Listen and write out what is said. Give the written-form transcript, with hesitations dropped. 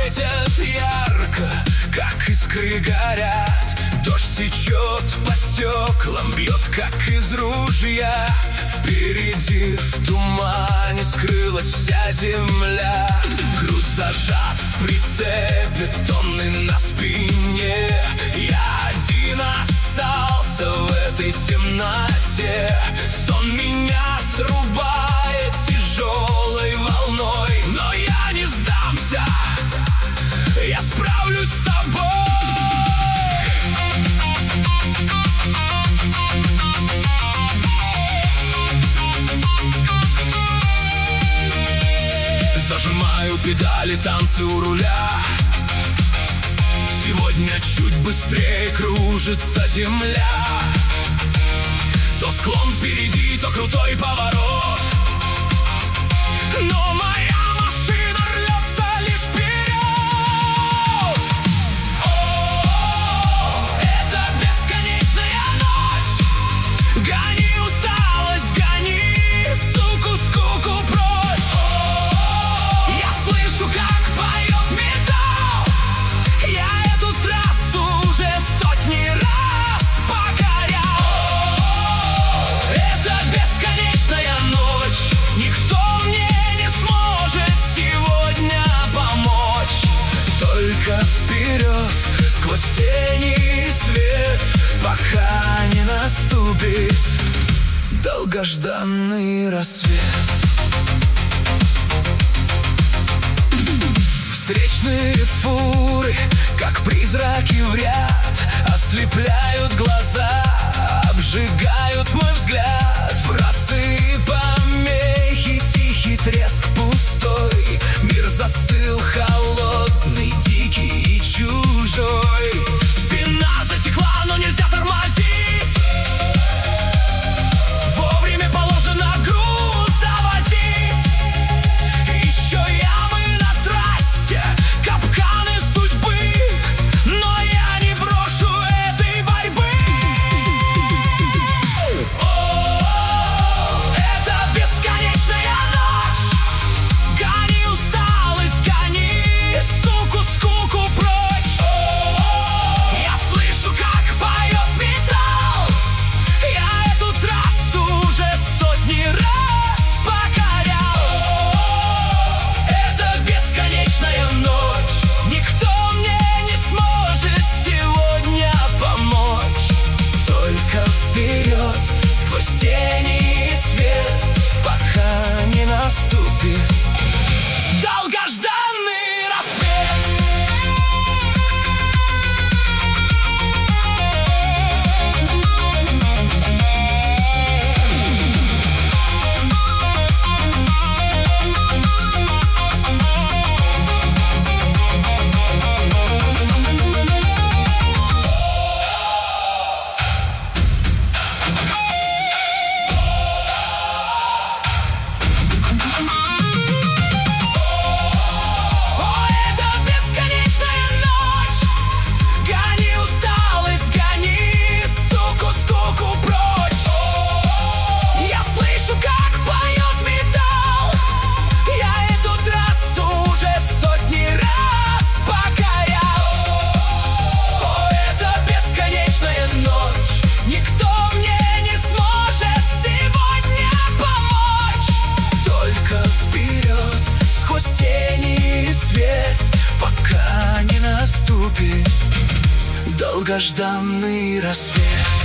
светят ярко, как искры горят. Дождь сечет по стеклам, бьет, как из ружья. Впереди в тумане скрылась вся земля. Груз зажат в прицепе, тонны на спине. Я один остался в этой темноте. Сон меня срубает тяжелой волной, но я не сдамся, я справлюсь с собой. Зажимаю педали, танцы у руля. Сегодня чуть быстрее кружится земля. То склон впереди, то крутой поворот, но моя машина рвется лишь вперед. О, это бесконечная ночь. Гони усталость, гони скуку прочь. Я слышу, как поет металл. Я эту трассу уже сотни раз покорял. Это бесконечная ночь. Никто мне не сможет сегодня помочь. Только вперед, сквозь тени и свет, пока не наступит долгожданный рассвет. Встречные фуры, как призраки в ряд, ослепляют глаза, обжигают мой взгляд. В рации помехи, тихий треск пустой. Мир застыл холодный, дикий и чужой. Спина затекла, но нельзя тормозить. Вовремя положено груз довозить. Еще ямы на трассе, капканы судьбы, но я не брошу этой борьбы. О, это бесконечная ночь. Гони усталость, гони скуку прочь. Я слышу, как поет металл. Я эту трассу уже сотни раз покорял. Это бесконечная ночь. Никто мне не сможет сегодня помочь. Только вперед, сквозь тени и свет, пока не наступит долгожданный рассвет. О, это бесконечная ночь. Гони усталость, гони скуку прочь. Я слышу, как поет металл. Я эту трассу уже сотни раз покорял. О, это бесконечная ночь. Никто мне не сможет сегодня помочь. Только вперед, сквозь тени и свет, пока не наступит долгожданный рассвет.